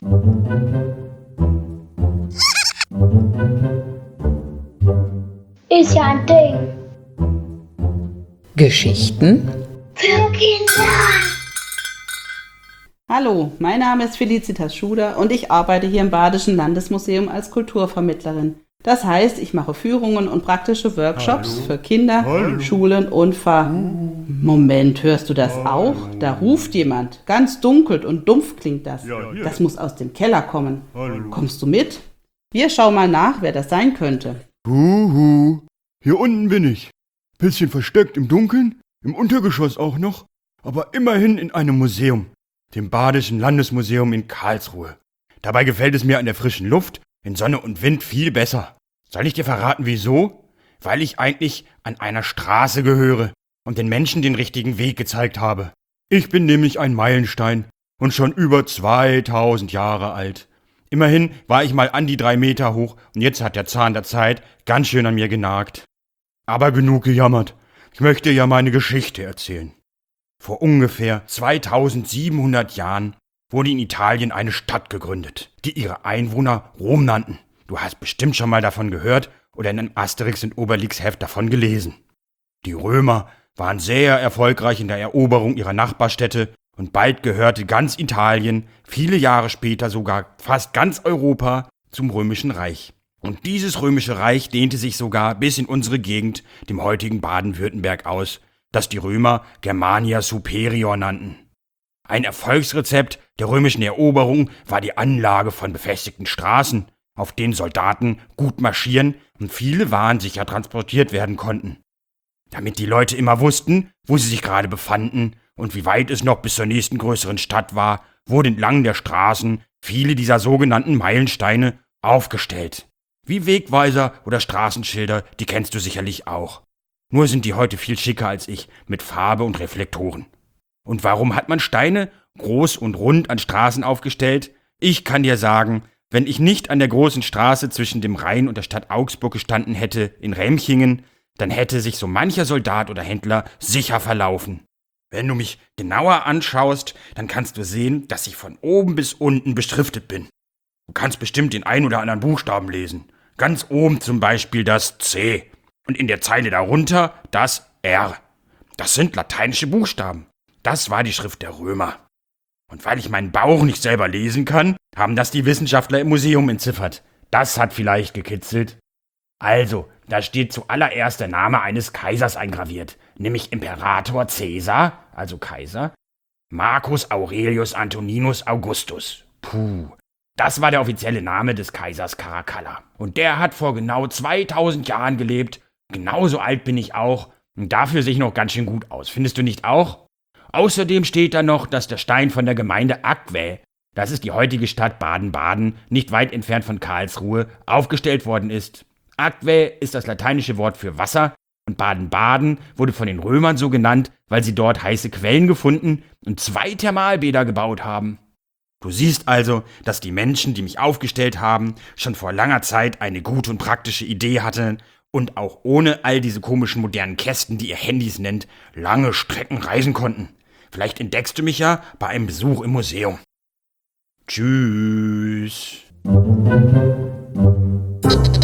Ist ja ein Ding. Geschichten Für Kinder. Hallo, mein Name ist Felicitas Schuder und ich arbeite hier im Badischen Landesmuseum als Kulturvermittlerin. Das heißt, ich mache Führungen und praktische Workshops für Kinder, Schulen und Moment, hörst du das auch? Da ruft jemand. Ganz dunkel und dumpf klingt das. Das muss aus dem Keller kommen. Kommst du mit? Wir schauen mal nach, wer das sein könnte. Huhu, hier unten bin ich. Bisschen versteckt im Dunkeln, im Untergeschoss auch noch, aber immerhin in einem Museum, dem Badischen Landesmuseum in Karlsruhe. Dabei gefällt es mir an der frischen Luft, in Sonne und Wind viel besser. Soll ich dir verraten, wieso? Weil ich eigentlich an einer Straße gehöre und den Menschen den richtigen Weg gezeigt habe. Ich bin nämlich ein Meilenstein und schon über 2000 Jahre alt. Immerhin war ich mal an die 3 Meter hoch und jetzt hat der Zahn der Zeit ganz schön an mir genagt. Aber genug gejammert. Ich möchte ja meine Geschichte erzählen. Vor ungefähr 2700 Jahren wurde in Italien eine Stadt gegründet, die ihre Einwohner Rom nannten. Du hast bestimmt schon mal davon gehört oder in einem Asterix und Obelix Heft davon gelesen. Die Römer waren sehr erfolgreich in der Eroberung ihrer Nachbarstädte und bald gehörte ganz Italien, viele Jahre später sogar fast ganz Europa, zum Römischen Reich. Und dieses Römische Reich dehnte sich sogar bis in unsere Gegend, dem heutigen Baden-Württemberg, aus, das die Römer Germania Superior nannten. Ein Erfolgsrezept der römischen Eroberung war die Anlage von befestigten Straßen, auf denen Soldaten gut marschieren und viele Waren sicher transportiert werden konnten. Damit die Leute immer wussten, wo sie sich gerade befanden und wie weit es noch bis zur nächsten größeren Stadt war, wurden entlang der Straßen viele dieser sogenannten Meilensteine aufgestellt. Wie Wegweiser oder Straßenschilder, die kennst du sicherlich auch. Nur sind die heute viel schicker als ich, mit Farbe und Reflektoren. Und warum hat man Steine groß und rund an Straßen aufgestellt? Ich kann dir sagen, wenn ich nicht an der großen Straße zwischen dem Rhein und der Stadt Augsburg gestanden hätte, in Remchingen, dann hätte sich so mancher Soldat oder Händler sicher verlaufen. Wenn du mich genauer anschaust, dann kannst du sehen, dass ich von oben bis unten beschriftet bin. Du kannst bestimmt den ein oder anderen Buchstaben lesen. Ganz oben zum Beispiel das C und in der Zeile darunter das R. Das sind lateinische Buchstaben. Das war die Schrift der Römer. Und weil ich meinen Bauch nicht selber lesen kann, haben das die Wissenschaftler im Museum entziffert. Das hat vielleicht gekitzelt. Also, da steht zuallererst der Name eines Kaisers eingraviert, nämlich Imperator Caesar, also Kaiser, Marcus Aurelius Antoninus Augustus. Das war der offizielle Name des Kaisers Caracalla. Und der hat vor genau 2000 Jahren gelebt. Genauso alt bin ich auch. Und dafür sehe ich noch ganz schön gut aus. Findest du nicht auch? Außerdem steht da noch, dass der Stein von der Gemeinde Aquae, das ist die heutige Stadt Baden-Baden, nicht weit entfernt von Karlsruhe, aufgestellt worden ist. Aquae ist das lateinische Wort für Wasser und Baden-Baden wurde von den Römern so genannt, weil sie dort heiße Quellen gefunden und 2 Thermalbäder gebaut haben. Du siehst also, dass die Menschen, die mich aufgestellt haben, schon vor langer Zeit eine gute und praktische Idee hatten und auch ohne all diese komischen modernen Kästen, die ihr Handys nennt, lange Strecken reisen konnten. Vielleicht entdeckst du mich ja bei einem Besuch im Museum. Tschüss.